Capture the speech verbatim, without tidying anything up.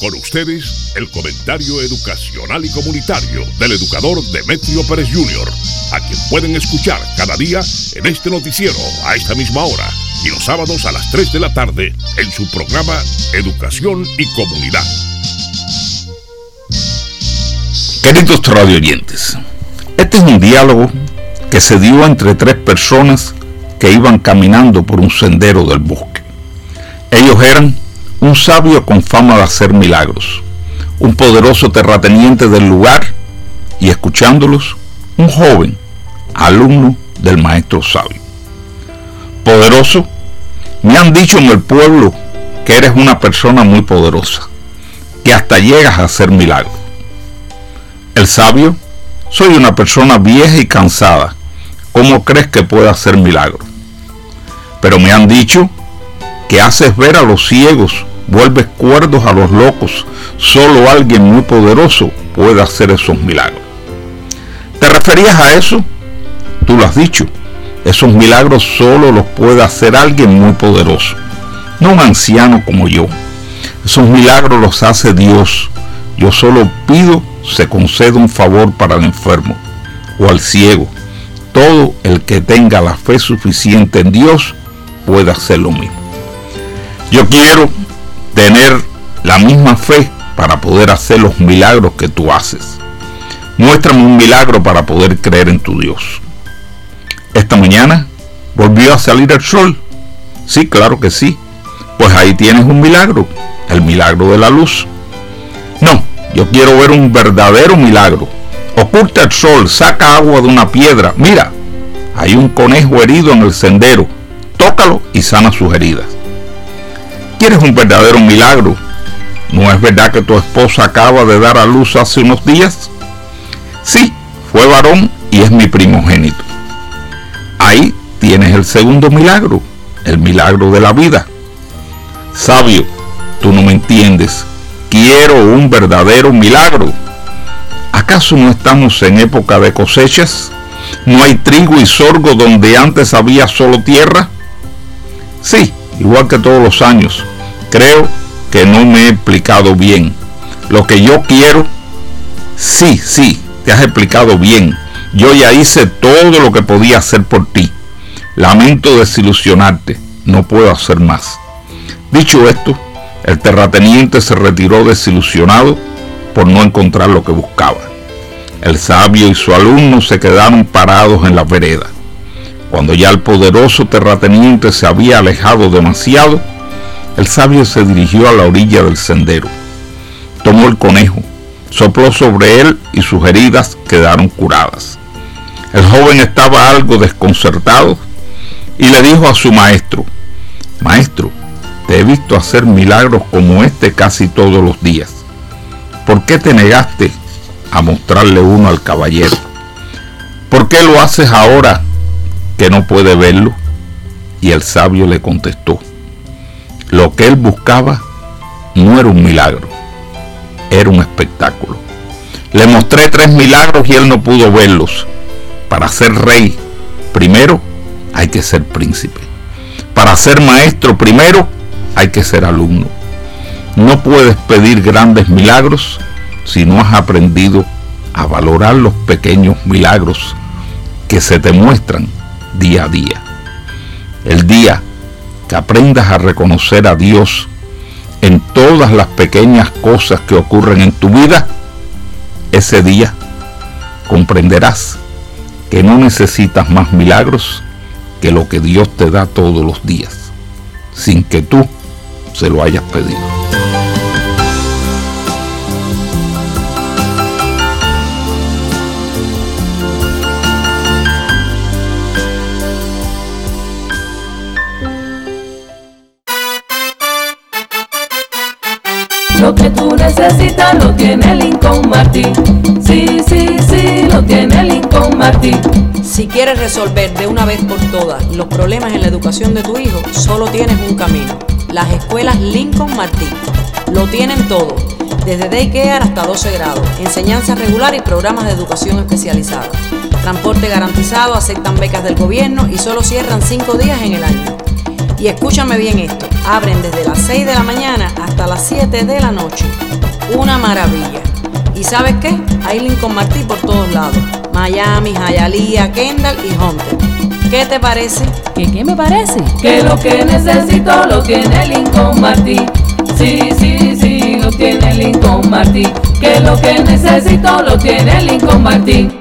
Con ustedes, el comentario educacional y comunitario del educador Demetrio Pérez junior, a quien pueden escuchar cada día en este noticiero a esta misma hora y los sábados a las tres de la tarde en su programa Educación y Comunidad. Queridos radioyentes, este es un diálogo que se dio entre tres personas que iban caminando por un sendero del bosque. Ellos eran un sabio con fama de hacer milagros, un poderoso terrateniente del lugar y, escuchándolos, un joven, alumno del maestro sabio. Poderoso, me han dicho en el pueblo que eres una persona muy poderosa, que hasta llegas a hacer milagros. El sabio, soy una persona vieja y cansada, ¿cómo crees que puedo hacer milagros? Pero me han dicho que haces ver a los ciegos, vuelves cuerdos a los locos, solo alguien muy poderoso puede hacer esos milagros. ¿Te referías a eso? Tú lo has dicho, esos milagros solo los puede hacer alguien muy poderoso, no un anciano como yo. Esos milagros los hace Dios. Yo solo pido se conceda un favor para el enfermo o al ciego. Todo el que tenga la fe suficiente en Dios puede hacer lo mismo. Yo quiero tener la misma fe para poder hacer los milagros que tú haces. Muéstrame un milagro para poder creer en tu Dios. Esta mañana volvió a salir el sol. Sí, claro que sí. Pues ahí tienes un milagro, el milagro de la luz. No, yo quiero ver un verdadero milagro. Oculta el sol, saca agua de una piedra. Mira, hay un conejo herido en el sendero. Tócalo y sana sus heridas. ¿Quieres un verdadero milagro? ¿No es verdad que tu esposa acaba de dar a luz hace unos días? Sí, fue varón y es mi primogénito. Ahí tienes el segundo milagro, el milagro de la vida. Sabio, tú no me entiendes. Quiero un verdadero milagro. ¿Acaso no estamos en época de cosechas? ¿No hay trigo y sorgo donde antes había solo tierra? Sí, igual que todos los años. Creo que no me he explicado bien. Lo que yo quiero, sí, sí, te has explicado bien. Yo ya hice todo lo que podía hacer por ti. Lamento desilusionarte, no puedo hacer más. Dicho esto, el terrateniente se retiró desilusionado por no encontrar lo que buscaba. El sabio y su alumno se quedaron parados en la vereda. Cuando ya el poderoso terrateniente se había alejado demasiado, el sabio se dirigió a la orilla del sendero. Tomó el conejo, sopló sobre él y sus heridas quedaron curadas. El joven estaba algo desconcertado y le dijo a su maestro: Maestro, te he visto hacer milagros como este casi todos los días. ¿Por qué te negaste a mostrarle uno al caballero? ¿Por qué lo haces ahora que no puede verlo? Y el sabio le contestó: lo que él buscaba no era un milagro, era un espectáculo. Le mostré tres milagros y él no pudo verlos. Para ser rey, primero hay que ser príncipe. Para ser maestro, primero hay que ser alumno. No puedes pedir grandes milagros si no has aprendido a valorar los pequeños milagros que se te muestran día a día. El día que aprendas a reconocer a Dios en todas las pequeñas cosas que ocurren en tu vida, ese día comprenderás que no necesitas más milagros que lo que Dios te da todos los días, sin que tú se lo hayas pedido. Lo que tú necesitas lo tiene Lincoln Martin. Sí, sí, sí, lo tiene Lincoln Martin. Si quieres resolver de una vez por todas los problemas en la educación de tu hijo, solo tienes un camino: las escuelas Lincoln Martin. Lo tienen todo, desde daycare hasta doce grados, enseñanza regular y programas de educación especializada. Transporte garantizado, aceptan becas del gobierno y solo cierran cinco días en el año. Y escúchame bien esto, abren desde las seis de la mañana hasta las siete de la noche. Una maravilla. ¿Y sabes qué? Hay Lincoln Martí por todos lados. Miami, Hialeah, Kendall y Hunter. ¿Qué te parece? ¿Qué qué me parece? Que lo que necesito lo tiene Lincoln Martí. Sí, sí, sí, lo tiene Lincoln Martí. Que lo que necesito lo tiene Lincoln Martí.